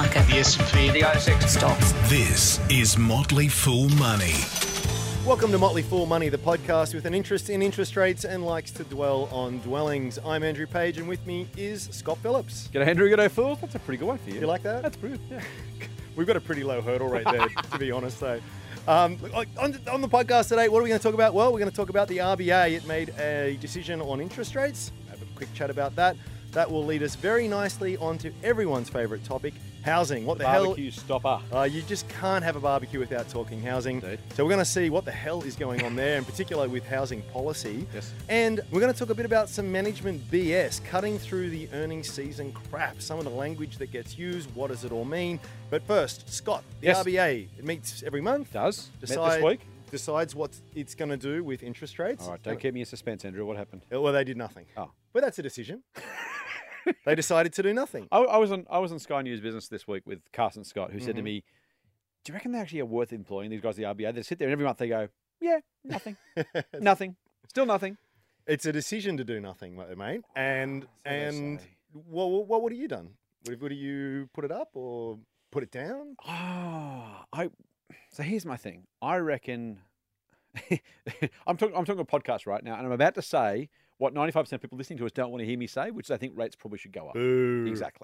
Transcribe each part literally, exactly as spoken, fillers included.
market, the S and P, the A S X stocks. This is Motley Fool Money. Welcome to Motley Fool Money, the podcast with an interest in interest rates and likes to dwell on dwellings. I'm Andrew Page, and with me is Scott Phillips. G'day, Andrew. G'day, Fools. That's a pretty good one for you. You like that? That's pretty good, yeah. We've got a pretty low hurdle rate there, to be honest, though. Um, on, on the podcast today, what are we going to talk about? Well, we're going to talk about the R B A. It made a decision on interest rates. Have a quick chat about that. That will lead us very nicely onto everyone's favourite topic, housing. What the, the barbecue hell? stopper. Uh, you just can't have a barbecue without talking housing. Indeed. So we're going to see what the hell is going on there, in particular with housing policy. Yes. And we're going to talk a bit about some management B S, cutting through the earnings season crap, some of the language that gets used, what does it all mean? But first, Scott, the Yes. R B A, it meets every month. Does. Met Decide, this week. Decides what it's going to do with interest rates. All right, don't keep me in suspense, Andrew. What happened? Well, they did nothing. Oh. But that's a decision. They decided to do nothing. I, I was on I was on Sky News Business this week with Carson Scott, who said Mm-hmm. to me, do you reckon they actually are worth employing, these guys at the R B A? They sit there and every month they go, yeah, nothing. nothing. Still nothing. It's a decision to do nothing, mate. And So they and say. what, what what have you done? Would, would you put it up or put it down? Oh, I. So here's my thing. I reckon. I'm talking. I'm talking a podcast right now, and I'm about to say what ninety-five percent of people listening to us don't want to hear me say, which is I think rates probably should go up. Boo. Exactly.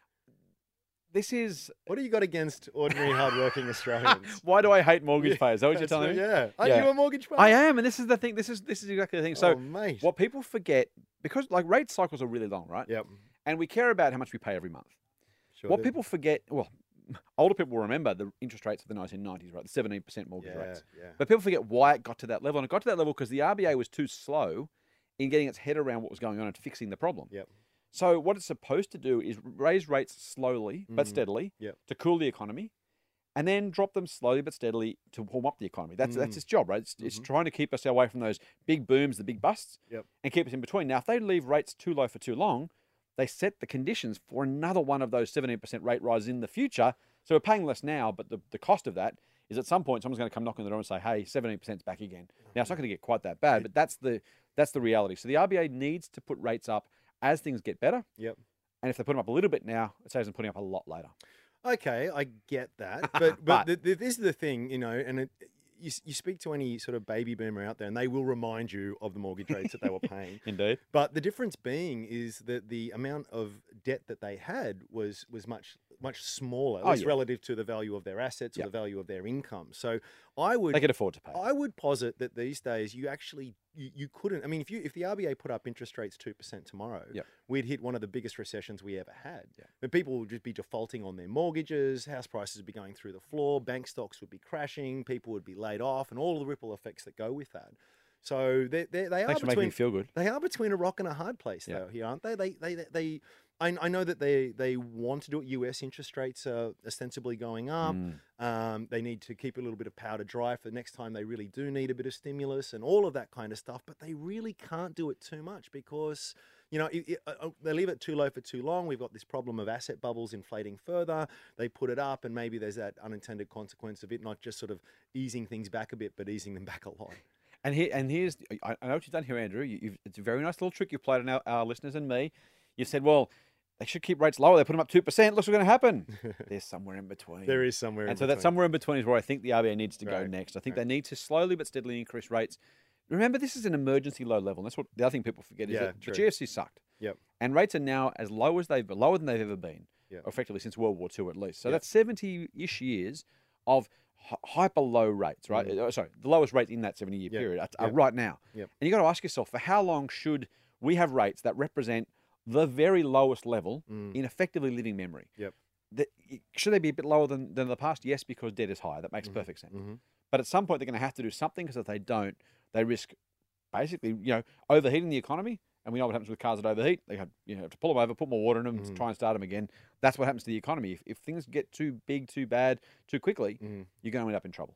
This is. What do you got against ordinary, hardworking Australians? Why do I hate mortgage Yeah, payers? Is that what you're that's telling right, me? Yeah. Are Yeah. you a mortgage payer? I am, and this is the thing. This is this is exactly the thing. So, oh, mate. what people forget, because like rate cycles are really long, right? Yep. And we care about how much we pay every month. Sure what do. people forget, well, older people will remember the interest rates of the nineteen nineties, right? The seventeen percent mortgage Yeah, rates. yeah. But people forget why it got to that level, and it got to that level because the R B A was too slow in getting its head around what was going on and fixing the problem. Yep. So what it's supposed to do is raise rates slowly but Mm. steadily Yep. to cool the economy, and then drop them slowly but steadily to warm up the economy. That's Mm. that's its job, right? It's, it's Mhm. trying to keep us away from those big booms, the big busts, Yep. and keep us in between. Now, if they leave rates too low for too long, they set the conditions for another one of those seventeen percent rate rises in the future. So we're paying less now, but the, the cost of that is at some point someone's going to come knocking on the door and say, hey, seventeen percent's back again. Now, it's not going to get quite that bad, but that's the that's the reality. So the R B A needs to put rates up as things get better. Yep. And if they put them up a little bit now, it saves them putting up a lot later. Okay, I get that, but but, But- the, the, this is the thing, you know, and it, you you speak to any sort of baby boomer out there, and they will remind you of the mortgage rates that they were paying. Indeed. But the difference being is that the amount of debt that they had was was much much smaller, at Oh, least yeah. relative to the value of their assets or Yep. the value of their income. So I would They could afford to pay. I would posit that these days you actually you, you couldn't. I mean, if you if the R B A put up interest rates two percent tomorrow, Yep. we'd hit one of the biggest recessions we ever had. Yeah. But people would just be defaulting on their mortgages, house prices would be going through the floor, bank stocks would be crashing, people would be laid off, and all the ripple effects that go with that. So they they, they are Thanks for making between me feel good. they are between a rock and a hard place, Yeah. though, here, aren't they? They, they, they, they I, I know that they, they want to do it. U S interest rates are ostensibly going up. Mm. Um, they need to keep a little bit of powder dry for the next time they really do need a bit of stimulus and all of that kind of stuff. But they really can't do it too much because, you know, it, it, uh, they leave it too low for too long. We've got this problem of asset bubbles inflating further. They put it up, and maybe there's that unintended consequence of it not just sort of easing things back a bit, but easing them back a lot. And here, and here's, I, I know what you've done here, Andrew. You, you've, it's a very nice little trick you've played on our, our listeners and me. You said, well, they should keep rates lower. They put them up two percent. Look what's going to happen. There's somewhere in between. There is somewhere in And so that between. somewhere in between is where I think the R B A needs to go Right, next. I think right. they need to slowly but steadily increase rates. Remember, this is an emergency low level. And that's what the other thing people forget is Yeah, that true. the G F C sucked. Yep. And rates are now as low as they've lower than they've ever been, Yep. effectively since World War Two at least. So Yep. that's seventy-ish years of hy- hyper low rates, right? Mm. Uh, sorry, the lowest rate in that seventy-year Yep. period are, are Yep. right now. Yep. And you got to ask yourself, for how long should we have rates that represent the very lowest level Mm. in effectively living memory? Yep. The, should they be a bit lower than, than the past? Yes, because debt is higher. That makes Mhm. perfect sense. Mhm. But at some point, they're going to have to do something because if they don't, they risk basically, you know, overheating the economy. And we know what happens with cars that overheat. They have, you know, have to pull them over, put more water in them, Mhm. try and start them again. That's what happens to the economy. If, if things get too big, too bad, too quickly, Mhm. you're going to end up in trouble.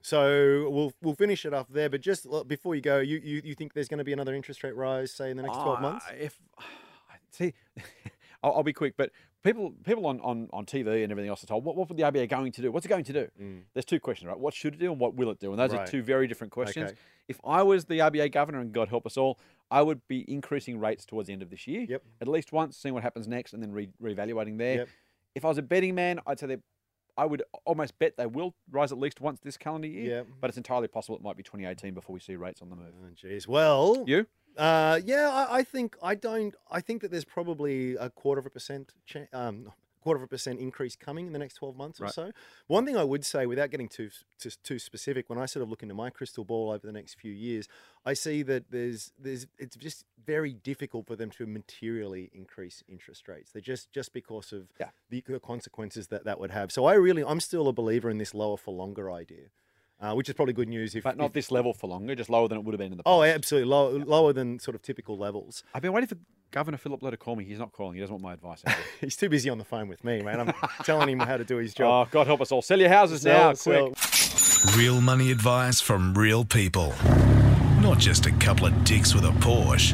So we'll we'll finish it off there. But just uh, before you go, you, you, you think there's going to be another interest rate rise, say in the next twelve months? Uh, if see, I'll, I'll be quick. But people people on, on, on T V and everything else are told, what, what would the R B A going to do? What's it going to do? Mm. There's two questions, right? What should it do and what will it do? And those Right. are two very different questions. Okay. If I was the R B A governor, and God help us all, I would be increasing rates towards the end of this year, Yep. at least once, seeing what happens next, and then re- reevaluating there. Yep. if I was a betting man, I'd say they, I would almost bet they will rise at least once this calendar year. Yeah. But it's entirely possible it might be twenty eighteen before we see rates on the move. Oh, geez. Well, You? Uh, yeah, I, I think I don't. I think that there's probably a quarter of a percent, cha- um, quarter of a percent increase coming in the next twelve months or Right. so. One thing I would say, without getting too too, too specific, when I sort of look into my crystal ball over the next few years, I see that there's there's it's just very difficult for them to materially increase interest rates. They're just just because of Yeah. the, the consequences that that would have. So I really, I'm still a believer in this lower for longer idea, uh, which is probably good news. If But not if- this level for longer, just lower than it would have been in the past. Oh, absolutely, low, lower than sort of typical levels. I've been waiting for Governor Philip Lowe to call me. He's not calling. He doesn't want my advice. Anymore. He's too busy on the phone with me, man. I'm telling him how to do his job. Oh, God help us all. Sell your houses Sell- now, quick. sell- Real money advice from real people. Not just a couple of dicks with a Porsche.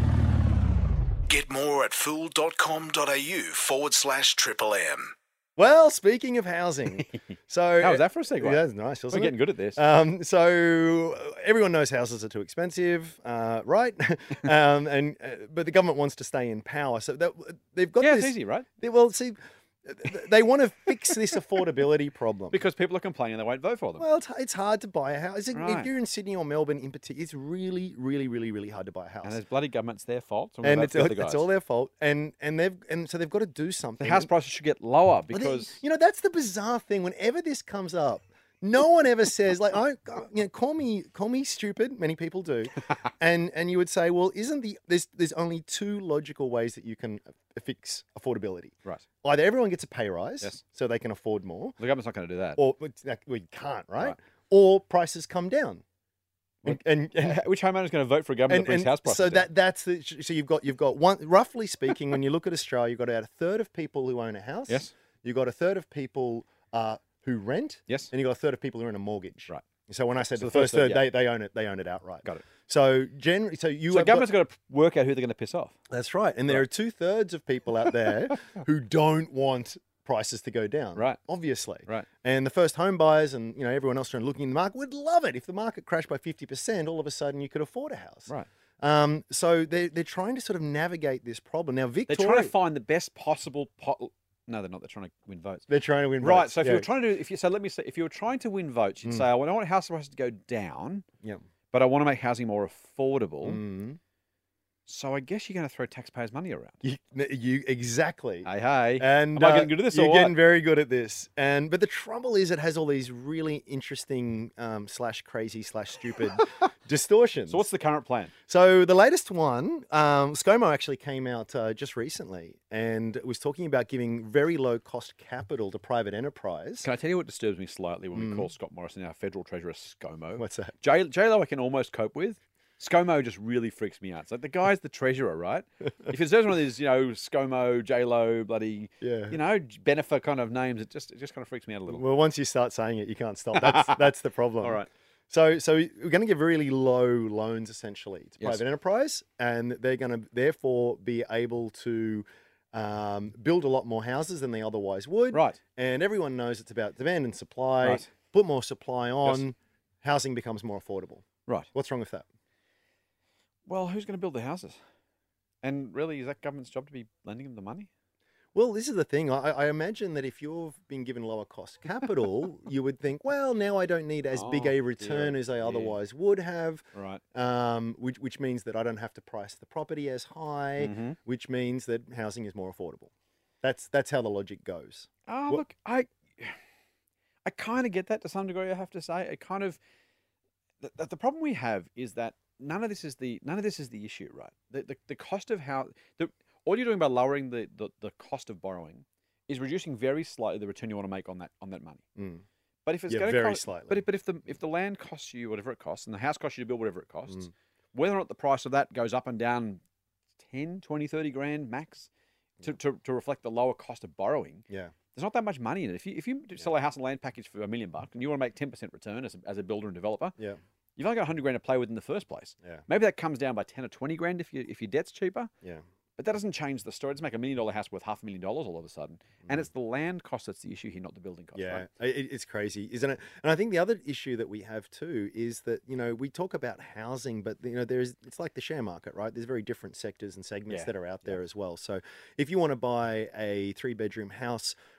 Get more at fool.com.au forward slash triple M. Well, speaking of housing, so How was that for a segue? Yeah, that's nice, We're wasn't getting it? good at this. Um, so uh, everyone knows houses are too expensive, uh, right? um, and uh, but the government wants to stay in power, so that, they've got yeah, this. it's easy, right? They, well, see, they want to fix this affordability problem. Because people are complaining they won't vote for them. Well, it's, it's hard to buy a house. If Right. you're in Sydney or Melbourne in particular, it's really, really, really, really hard to buy a house. And there's bloody government's their fault. So we'll And vote it's, for the other it's guys. all their fault. And and they've and so they've got to do something. The house prices should get lower But they- because you know, that's the bizarre thing. Whenever this comes up, no one ever says like, "I, you know, call me, call me stupid." Many people do, and and you would say, "Well, isn't the there's there's only two logical ways that you can fix affordability. right, Either everyone gets a pay rise, Yes. so they can afford more, the government's not going to do that. or it's like, well, you can't, right? Right. Or prices come down, and, and, and Which homeowner's going to vote for a government and, that brings and house prices so down? that that's the so you've got you've got one roughly speaking when you look at Australia, you've got about a third of people who own a house. Yes. You've got a third of people uh, who rent. Yes. And you've got a third of people who are in a mortgage. Right. So when I said So the the first first third, third, yeah. they, they own it. They own it outright. Got it. So generally, so you So have government's got, got to work out who they're going to piss off. that's right, and there Right. are two thirds of people out there who don't want prices to go down. Right. Obviously. Right. And the first home buyers and you know everyone else trying looking in the market would love it if the market crashed by fifty percent. All of a sudden, you could afford a house. Right. Um, so they're, they're trying to sort of navigate this problem. Now, They're Victoria... trying to find the best possible... Po- no, they're not. They're trying to win votes. They're trying to win Right. votes. So if yeah. you were trying to do... If you, so let me say, if you were trying to win votes, you'd Mm. say, I don't want house prices to go down, Yeah. but I want to make housing more affordable. Mm. So I guess you're going to throw taxpayers' money around. You, you exactly. Hey, hey. And Am I uh, getting good at this or You're what? getting very good at this. And but the trouble is, it has all these really interesting um, slash crazy slash stupid distortions. So what's the current plan? So the latest one, um, ScoMo actually came out uh, just recently, and was talking about giving very low cost capital to private enterprise. Can I tell you what disturbs me slightly when we Mm. call Scott Morrison our federal treasurer ScoMo? What's that? J Lo I can almost cope with. ScoMo just really freaks me out. It's like the guy's the treasurer, right? If it says one of these, you know, ScoMo, J Lo, bloody, Yeah. you know, Benefer kind of names, it just it just kind of freaks me out a little. Well, once you start saying it, you can't stop. That's that's the problem. All right. So, so we're going to give really low loans essentially to Yes. private enterprise, and they're going to therefore be able to um, build a lot more houses than they otherwise would. Right. And everyone knows it's about demand and supply. Right. Put more supply on, housing becomes more affordable. Right. What's wrong with that? Well, who's going to build the houses? And really, is that government's job to be lending them the money? Well, this is the thing. I, I imagine that if you've been given lower cost capital, you would think, well, now I don't need as big Oh, a return dear, as I dear. otherwise would have. Right. Um, which, which means that I don't have to price the property as high, Mhm. which means that housing is more affordable. That's that's how the logic goes. Oh, What- look, I, I kind of get that to some degree. I have to say, it kind of, the, the, the problem we have is that none of this is the none of this is the issue, right? The the, the cost of how the all you're doing by lowering the, the the cost of borrowing is reducing very slightly the return you want to make on that on that money. Mm. But if it's Yeah, going to very cost, slightly. But if, but if the if the land costs you whatever it costs and the house costs you to build whatever it costs, Mm. whether or not the price of that goes up and down ten, twenty, thirty grand max to, to, to reflect the lower cost of borrowing, Yeah. there's not that much money in it. If you if you sell a house and land package for a million bucks and you want to make ten percent return as a, as a builder and developer, Yeah. you've only got a hundred grand to play with in the first place. Yeah. Maybe that comes down by ten or twenty grand if you if your debt's cheaper. Yeah. But that doesn't change the story. It doesn't make a million dollar house worth half a million dollars all of a sudden. And it's the land cost that's the issue here, not the building cost. Mm. Yeah, Right? it, it's crazy, isn't it? And I think the other issue that we have too is that you know we talk about housing, but you know there's it's like the share market, right? There's very different sectors and segments Yeah, that are out yeah. there as well. So if you want to buy a three bedroom house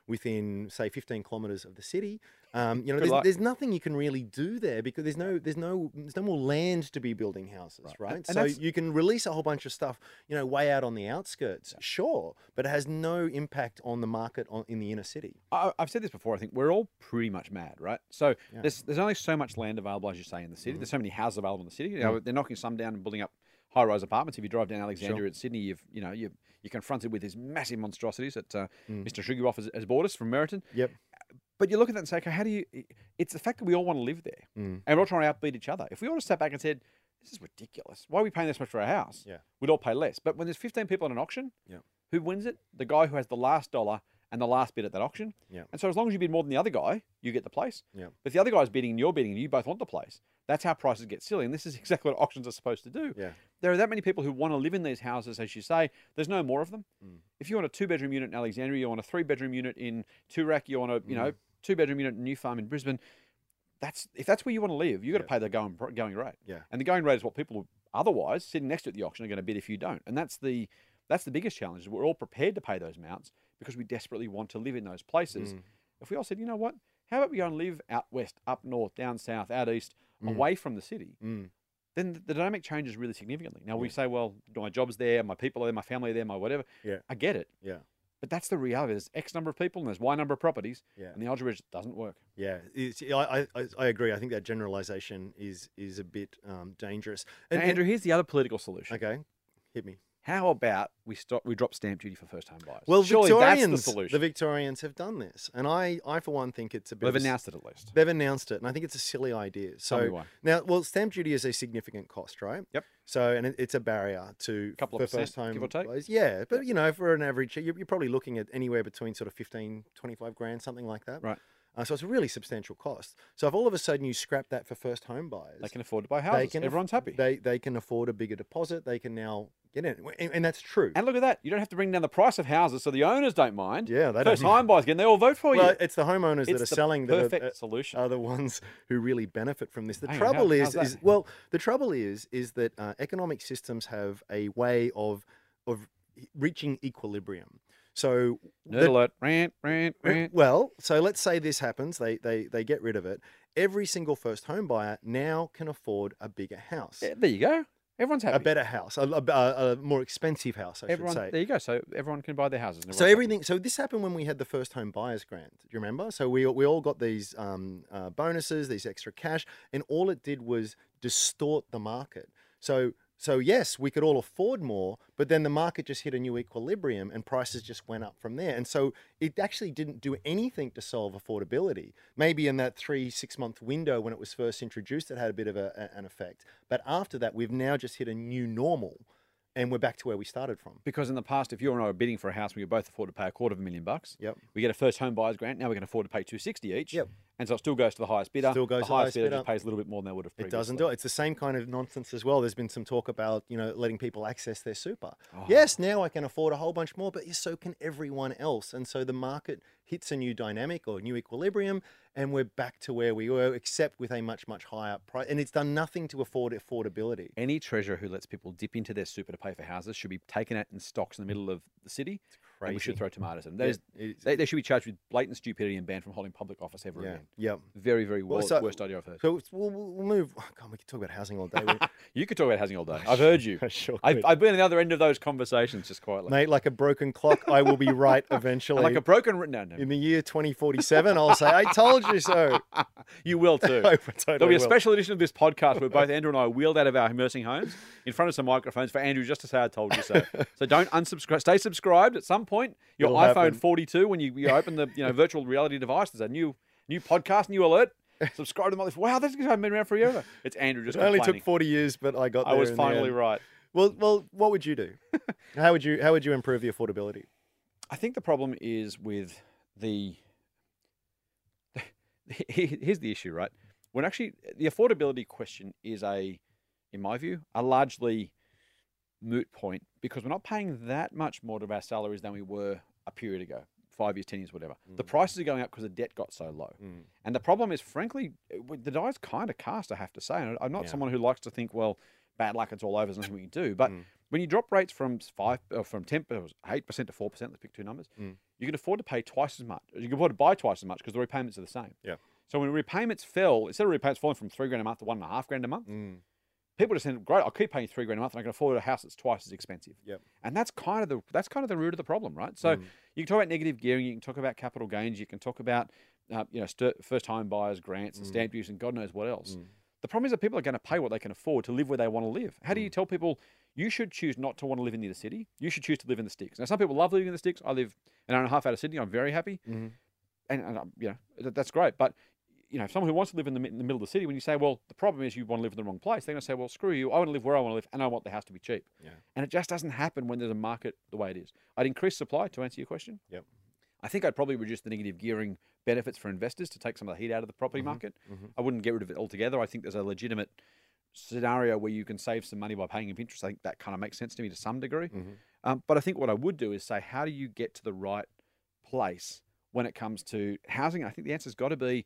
within, say, fifteen kilometres of the city. Um, you know, Good there's, luck. there's nothing you can really do there because there's no, there's no, there's no more land to be building houses, Right. right? And- and so that's- you can release a whole bunch of stuff, you know, way out on the outskirts, sure, but it has no impact on the market on, in the inner city. I, I've said this before. I think we're all pretty much mad, right? So Yeah. there's there's only so much land available, as you say, in the city. Mhm. There's so many houses available in the city. You know, they're knocking some down and building up high-rise apartments. If you drive down Alexandria at Sydney, you've you know you you're confronted with these massive monstrosities that uh, Mm. Mister Sugarboff has, has bought us from Meriton. Yep. But you look at that and say, okay, how do you? It's the fact that we all want to live there, Mm. and we're all trying to outbeat each other. If we all just sat back and said, "This is ridiculous. Why are we paying this much for a house?" Yeah. We'd all pay less. But when there's fifteen people at an auction, Yeah. who wins it? The guy who has the last dollar and the last bid at that auction. Yeah. And so as long as you bid more than the other guy, you get the place. Yeah. But if the other guy's bidding and you're bidding and you both want the place, that's how prices get silly. And this is exactly what auctions are supposed to do. Yeah. There are that many people who want to live in these houses, as you say. There's no more of them. Mm. If you want a two-bedroom unit in Alexandria, you want a three-bedroom unit in Toorak, you want a you know Mm. two-bedroom unit in New Farm in Brisbane. That's if that's where you want to live, you've got to Yeah. pay the going going rate. Yeah. And the going rate is what people otherwise sitting next to it at the auction are going to bid if you don't. And that's the that's the biggest challenge. Is we're all prepared to pay those amounts because we desperately want to live in those places. Mm. If we all said, you know what, how about we go and live out west, up north, down south, out east, Mm. away from the city, Mm. then the, the dynamic changes really significantly. Now we Yeah. say, well, my job's there, my people are there, my family are there, my whatever. Yeah. I get it. Yeah. But that's the reality. There's X number of people and there's Y number of properties, Yeah. and the algebra just doesn't work. Yeah, it's, I, I I agree. I think that generalization is is a bit um, dangerous. And, Andrew, here's the other political solution. okay, hit me. How about we stop? We drop stamp duty for first-time buyers. Well, surely Victorians, that's the solution. the Victorians have done this, and I, I for one think it's a bit. They've of a s- announced it at least. They've announced it, and I think it's a silly idea. So Tell me why. now, well, stamp duty is a significant cost, right? Yep. So, and it, it's a barrier to Couple for of percent, first time give or take? buyers. Yeah, but you know, for an average, you're, you're probably looking at anywhere between sort of fifteen, twenty-five grand, something like that. Right. Uh, so it's a really substantial cost. So if all of a sudden you scrap that for first home buyers, They can afford to buy houses. can aff- Everyone's happy. They they can afford a bigger deposit. They can now get in, and, and that's true. And look at that. You don't have to bring down the price of houses so the owners don't mind. Yeah, they First don't. time buyers again, they all vote for Well, you. it's the homeowners that It's are the selling that perfect are, solution. are the ones who really benefit from this. The Hang on, trouble how- is, how's that? is well, the trouble is, is that uh, economic systems have a way of of reaching equilibrium. So Nerd the- alert. Rant, rant, rant. well, so let's say this happens. They they they get rid of it. Every single first home buyer now can afford a bigger house, Yeah, there you go. Everyone's happy. a better house, a, a, a- a more expensive house, I Everyone, should say. there you go. So everyone can buy their houses. and So everyone's everything. So this happened when we had the first home buyers grant. Do you remember? So we we all got these um, uh, bonuses, these extra cash, and all it did was distort the market. So so yes, we could all afford more, but then the market just hit a new equilibrium, and prices just went up from there. And so it actually didn't do anything to solve affordability. Maybe in that three six month window when it was first introduced, it had a bit of a, a- an effect. But after that, we've now just hit a new normal, and we're back to where we started from. Because in the past, if you and I were bidding for a house, we could both afford to pay a quarter of a million bucks. Yep. We get a first home buyer's grant. Now we can afford to pay two sixty each. Yep. And so it still goes to the highest bidder. Still goes the to the highest highest bidder, bidder. just pays a little bit more than they would have It previously. doesn't do it. It's the same kind of nonsense as well. There's been some talk about, you know, letting people access their super. Oh. Yes, now I can afford a whole bunch more, but so can everyone else. And so the market hits a new dynamic or new equilibrium, and we're back to where we were, except with a much, much higher price. And it's done nothing to afford affordability. Any treasurer who lets people dip into their super to pay for houses should be taken out in stocks in the middle of the city. And we should crazy. throw tomatoes at them. Yeah, That is- it's- they, they should be charged with blatant stupidity and banned from holding public office ever yeah, again. yeah. Very, very Well, worst, so- worst idea I've heard. So it's- we'll, we'll move. Oh, God, we could talk about housing all day. We- You could talk about housing all day. I've heard you. I sure I've, could. I've been on the other end of those conversations just quietly. Mate, like a broken clock, I will be right eventually. like a broken... No, no. In the year twenty forty-seven, I'll say, I told you so. You will too. I totally There'll be a will. special edition of this podcast where both Andrew and I are wheeled out of our nursing homes in front of some microphones for Andrew just to say I told you so. So don't unsubscribe. Stay subscribed at some point. Your It'll iPhone happen. forty-two, when you, you open the you know virtual reality device, there's a new new podcast, new alert. Subscribe to the monthly. Wow, this guy hasn't been around forever. It's Andrew just It only complaining. took forty years, but I got I there was in the finally end. right. Well, well, what would you do? how would you how would you improve the affordability? I think the problem is with the. Here's the issue, right? When actually the affordability question is a, in my view, a largely moot point because we're not paying that much more to our salaries than we were a period ago, five years, ten years, whatever. The prices are going up because the debt got so low. Mm. And the problem is, frankly, it- the die's kind of cast, I have to say. And I'm not Yeah. someone who likes to think, well, bad luck, it's all over, there's nothing we can do. But Mm. when you drop rates from five or from ten, eight percent to four percent, let's pick two numbers, Mm. you can afford to pay twice as much. You can afford to buy twice as much because the repayments are the same. Yeah. So when repayments fell, instead of repayments falling from three grand a month to one and a half grand a month, Mm. people just said, "Great, I'll keep paying three grand a month, and I can afford a house that's twice as expensive." Yep. And that's kind of the that's kind of the root of the problem, right? So Mm. you can talk about negative gearing, you can talk about capital gains, you can talk about uh, you know st- first time buyers grants and Mm. stamp duty and God knows what else. Mm. The problem is that people are going to pay what they can afford to live where they want to live. How do you tell people you should choose not to want to live in the city? You should choose to live in the sticks. Now, some people love living in the sticks. I live an hour and a half out of Sydney. I'm very happy, Mhm. and, and um, you know that, that's great. But you know, if someone who wants to live in the, mi- in the middle of the city, when you say, well, the problem is you want to live in the wrong place, they're going to say, well, screw you. I want to live where I want to live, and I want the house to be cheap. Yeah. And it just doesn't happen when there's a market the way it is. I'd increase supply to answer your question. Yep. I think I'd probably reduce the negative gearing benefits for investors to take some of the heat out of the property Mhm. market. Mhm. I wouldn't get rid of it altogether. I think there's a legitimate scenario where you can save some money by paying interest. I think that kind of makes sense to me to some degree. Mhm. Um, but I think what I would do is say, how do you get to the right place when it comes to housing? I think the answer's got to be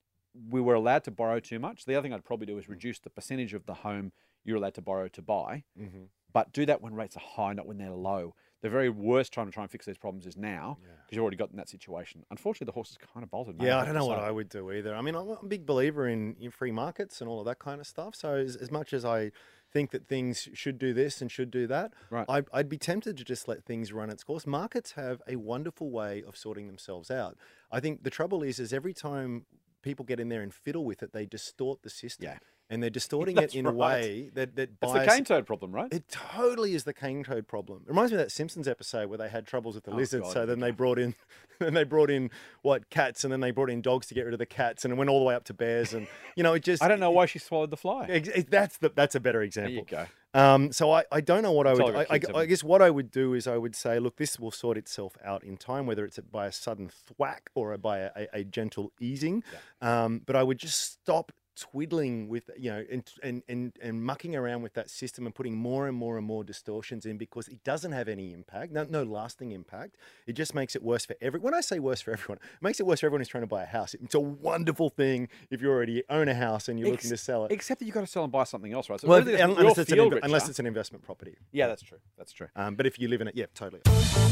we were allowed to borrow too much. The other thing I'd probably do is reduce the percentage of the home you're allowed to borrow to buy, Mhm. but do that when rates are high, not when they're low. The very worst time to try and fix these problems is now because Yeah. you've already got in that situation. Unfortunately, the horse is kind of bolted. mate, Yeah, I have don't to know what say. I would do either. I mean, I'm a big believer in, in free markets and all of that kind of stuff. So as, as much as I think that things should do this and should do that, Right. I'd, I'd be tempted to just let things run its course. Markets have a wonderful way of sorting themselves out. I think the trouble is, is every time people get in there and fiddle with it, they distort the system. Yeah. And they're distorting That's it in a right. way that, that It's the bias- cane toad problem, right? It totally is the cane toad problem. It reminds me of that Simpsons episode where they had troubles with the Oh, lizards. God, so here then we they go. brought in, then they brought in what cats, and then they brought in dogs to get rid of the cats, and it went all the way up to bears. And you know, it just I don't know why she swallowed the fly. Ex- ex- That's the that's a better There example. you go. Um, so I, I don't know what I That's all would. I've I, got I, kids, I haven't guess what I would do is I would say, look, this will sort itself out in time, whether it's by a sudden thwack or by a, a, a gentle easing. Um, but I would just stop twiddling with, you know, and, and and and mucking around with that system and putting more and more and more distortions in, because it doesn't have any impact, no, no lasting impact. It just makes it worse for every. When I say worse for everyone, it makes it worse for everyone who's trying to buy a house. It's a wonderful thing if you already own a house and you're Ex- looking to sell it. Except that you've got to sell and buy something else, right? So Well, really, if- that's- we unless, all it's an, feel inv- richer. unless it's an investment property. Yeah, that's true. That's true. Um, but if you live in it, yeah, totally.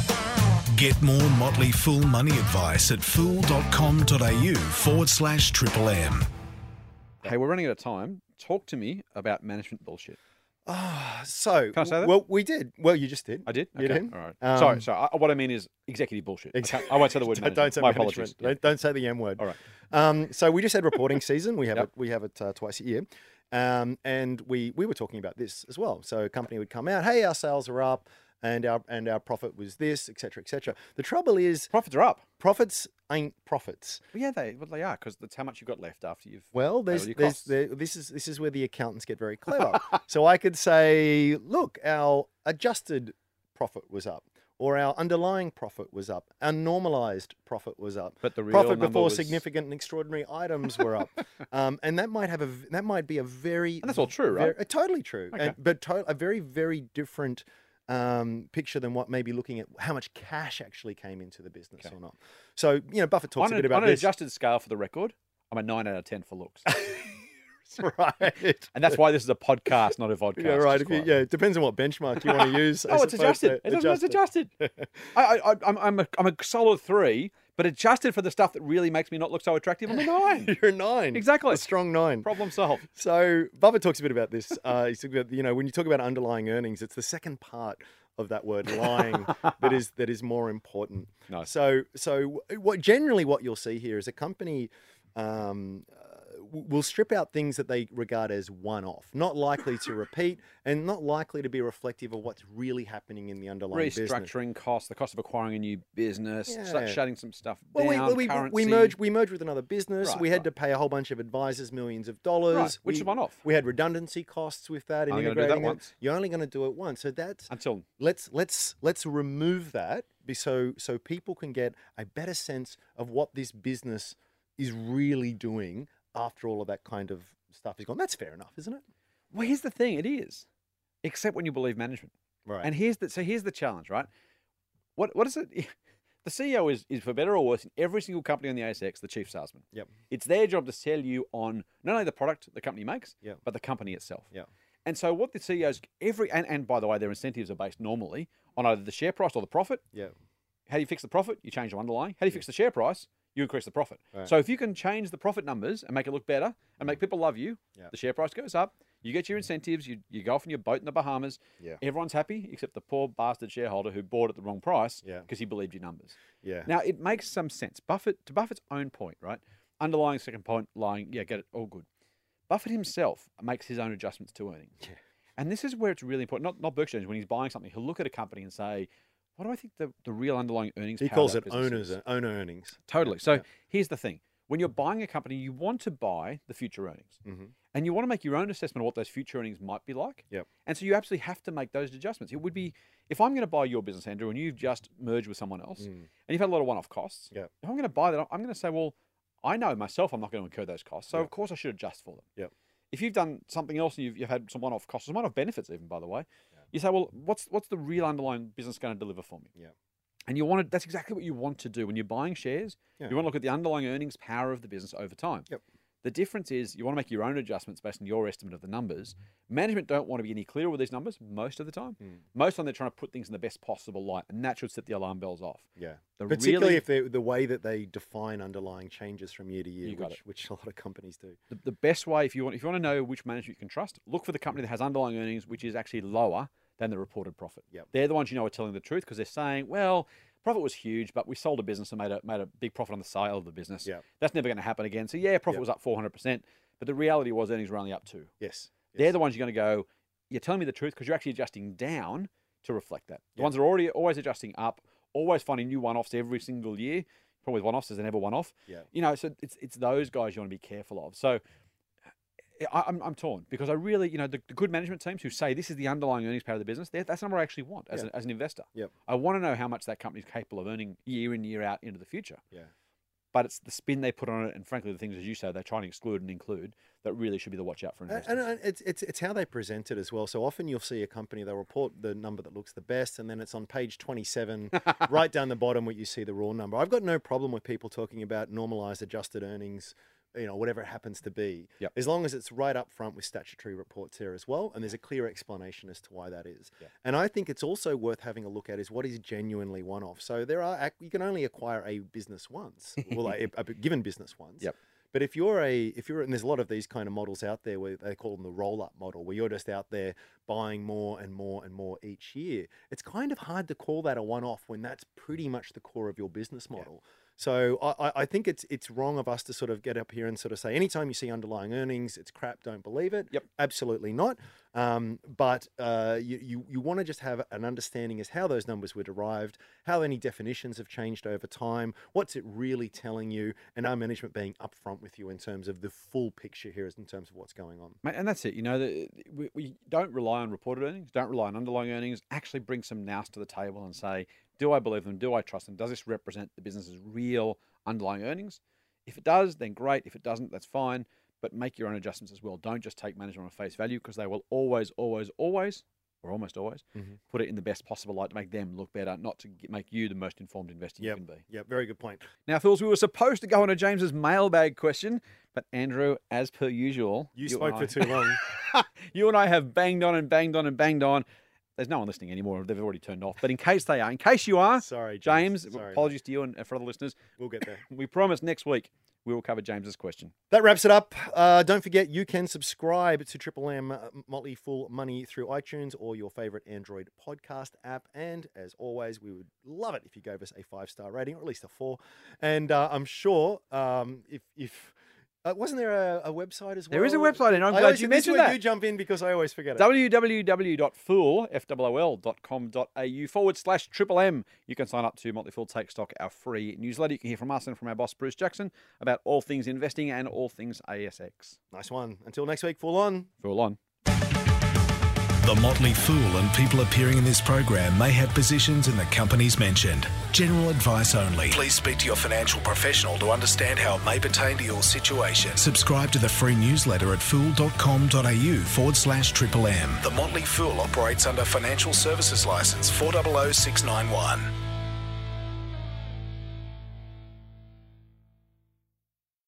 Get more Motley Fool money advice at fool.com.au forward slash triple M. Hey, we're running out of time. Talk to me about management bullshit. Ah, so Can I say that? Well, we did. Well, you just did. I did? You Okay, did. All right. Um, sorry, sorry. I, what I mean is executive bullshit. I, Ex- can't- I won't say the word Don't- management. Don't say My management. apologies. Yeah. Don't, don't say the M word. All right. Um, so we just had reporting season. We have Yep. it. We have it uh, twice a year, um, and we we were talking about this as well. So a company would come out, hey, our sales are up, and our and our profit was this, et cetera, et cetera. The trouble is, Profits are up. profits ain't profits. Well, yeah, they well, they are because that's how much you've got left after you've. Well, paid all there's, your there's costs. there, this is this is where the accountants get very clever. So I could say, look, our adjusted profit was up, or our underlying profit was up, our normalized profit was up. But the real Profit number before was- significant and extraordinary items were up, um, and that might have a v- that might be a very And that's all true, right? very- uh, totally true, Okay. and, but to- a very very different um, picture than what maybe looking at how much cash actually came into the business Okay. or not. So you know, Buffett talks on a a- bit about on an this. adjusted scale for the record, I'm a nine out of ten for looks, Right. and that's why this is a podcast, not a vodcast. Yeah, right. just If you, quietly. yeah, it depends on what benchmark you want to use. I Oh, it's suppose, adjusted. uh, It doesn't- It's adjusted. I, I, I'm, I'm, a, I'm a solid three, but adjusted for the stuff that really makes me not look so attractive, I'm a nine. You're a nine. Exactly. A strong nine. Problem solved. So Buffett talks a bit about this. Uh, he's talking about, you know, when you talk about underlying earnings, it's the second part of that word lying that is that is more important. No. So so what generally what you'll see here is a company um, uh, w- will strip out things that they regard as one-off, not likely to repeat, and not likely to be reflective of what's really happening in the underlying business. Restructuring costs, the cost of acquiring a new business, Yeah. start shutting some stuff Well, we, down, well, we, currency. we merged we merged with another business. Right, we had right. to pay a whole bunch of advisors millions of dollars. Right, which we, is one-off. We had redundancy costs with that and Only gonna do that integrating it. once. You're only going to do it once. So that's Until let's let's let's remove that be so so people can get a better sense of what this business is really doing after all of that kind of stuff is gone. That's fair enough, isn't it? well, here's the thing: it is, except when you believe management. Right. And here's the so here's the challenge, right? What what is it? The C E O is, is for better or worse in every single company on the A S X, the chief salesman. Yep. It's their job to sell you on not only the product the company makes, Yep. but the company itself. Yep. And so what the C E Os, every, and, and by the way, their incentives are based normally on either the share price or the profit. Yeah. How do you fix the profit? You change the underlying. How do you fix the share price? You increase the profit. Right. So if you can change the profit numbers and make it look better and make people love you, Yeah. the share price goes up. You get your incentives. You, you go off on your boat in the Bahamas. Yeah. Everyone's happy except the poor bastard shareholder who bought at the wrong price Yeah. because he believed your numbers. Yeah. Now, it makes some sense. Buffett, to Buffett's own point, right? Underlying second point, lying, yeah, get it, all good. Buffett himself makes his own adjustments to earnings. Yeah. And this is where it's really important. Not, not Berkshire, when he's buying something, he'll look at a company and say, what do I think the, the real underlying earnings He power calls of it that business owners, is? owner earnings. Totally. So Yeah. here's the thing. When you're buying a company, you want to buy the future earnings. Mm-hmm. And you want to make your own assessment of what those future earnings might be like. Yep. And so you absolutely have to make those adjustments. It would be, if I'm going to buy your business, Andrew, and you've just merged with someone else, Mm. and you've had a lot of one-off costs, Yep. if I'm going to buy that, I'm going to say, well, I know myself I'm not going to incur those costs, so Yep. of course I should adjust for them. Yep. If you've done something else and you've, you've had some one-off costs, some one-off benefits even, by the way, you say, well, what's what's the real underlying business going to deliver for me? Yeah. And you want to, that's exactly what you want to do when you're buying shares. Yeah. You want to look at the underlying earnings power of the business over time. Yep. The difference is you want to make your own adjustments based on your estimate of the numbers. Management don't want to be any clearer with these numbers most of the time. Mm. Most of the time they're trying to put things in the best possible light, and that should set the alarm bells off. Yeah. The Particularly really- if they, the way that they define underlying changes from year to year, You got which, which a lot of companies do. The, the best way, if you want, if you want to know which management you can trust, look for the company that has underlying earnings which is actually lower than the reported profit. Yep. They're the ones you know are telling the truth because they're saying, well, profit was huge, but we sold a business and made a made a big profit on the sale of the business. Yep. That's never going to happen again. So yeah, profit Yep. was up four hundred percent, but the reality was earnings were only up two. Yes. They're yes. the ones you're going to go, you're telling me the truth because you're actually adjusting down to reflect that. The Yep. ones that are already always adjusting up, always finding new one-offs every single year. Probably with one-offs, there's never one-off. Yeah. You know, so it's it's those guys you want to be careful of. So I, I'm, I'm torn because I really, you know, the, the good management teams who say this is the underlying earnings power of the business, that's the number I actually want as, Yeah. an, as an investor. Yep. I want to know how much that company's capable of earning year in, year out into the future. Yeah. But it's the spin they put on it, and frankly, the things, as you say, they're trying to exclude and include that really should be the watch out for investors. And, and it's, it's it's how they present it as well. So often you'll see a company, they'll report the number that looks the best, and then it's on page twenty-seven, right down the bottom where you see the raw number. I've got no problem with people talking about normalized adjusted earnings, you know, whatever it happens to be, Yep. as long as it's right up front with statutory reports here as well, and there's a clear explanation as to why that is. Yep. And I think it's also worth having a look at is what is genuinely one-off. So there are, ac- you can only acquire a business once, well, a, a given business once. Yep. But if you're a, if you're, and there's a lot of these kind of models out there where they call them the roll-up model, where you're just out there buying more and more and more each year. It's kind of hard to call that a one-off when that's pretty much the core of your business model. So I, I think it's it's wrong of us to sort of get up here and sort of say anytime you see underlying earnings, it's crap, don't believe it. Yep. Absolutely not. Um, but uh, you, you, you want to just have an understanding as how those numbers were derived, how any definitions have changed over time, what's it really telling you, and our management being upfront with you in terms of the full picture here in terms of what's going on. Mate, and that's it. You know, the, we, we don't rely on reported earnings, don't rely on underlying earnings. Actually bring some nous to the table and say, do I believe them? Do I trust them? Does this represent the business's real underlying earnings? If it does, then great. If it doesn't, that's fine. But make your own adjustments as well. Don't just take management on face value because they will always, always, always, or almost always, Mm-hmm. put it in the best possible light to make them look better, not to get, make you the most informed investor Yep. you can be. Yeah, very good point. Now, Phils, we were supposed to go on to James's mailbag question, but Andrew, as per usual, You, and spoke I- for too long. you and I have banged on and banged on and banged on. There's no one listening anymore. They've already turned off. But in case they are, in case you are, Sorry, James, James. Sorry, apologies to you and for other listeners. We'll get there. We promise next week we will cover James's question. That wraps it up. Uh, don't forget, you can subscribe to Triple M uh, Motley Fool Money through iTunes or your favorite Android podcast app. And as always, we would love it if you gave us a five-star rating, or at least a four. And uh, I'm sure um, if... if uh, wasn't there a, a website as well? There is a website, and I'm I glad always- you this is mentioned where that. You jump in because I always forget it. w w w dot fool dot com dot a u forward slash triple M. You can sign up to Motley Fool Take Stock, our free newsletter. You can hear from us and from our boss, Bruce Jackson, about all things investing and all things A S X. Nice one. Until next week, full on. Fool on. The Motley Fool and people appearing in this program may have positions in the companies mentioned. General advice only. Please speak to your financial professional to understand how it may pertain to your situation. Subscribe to the free newsletter at fool.com.au forward slash triple M. The Motley Fool operates under Financial Services Licence four zero zero six nine one.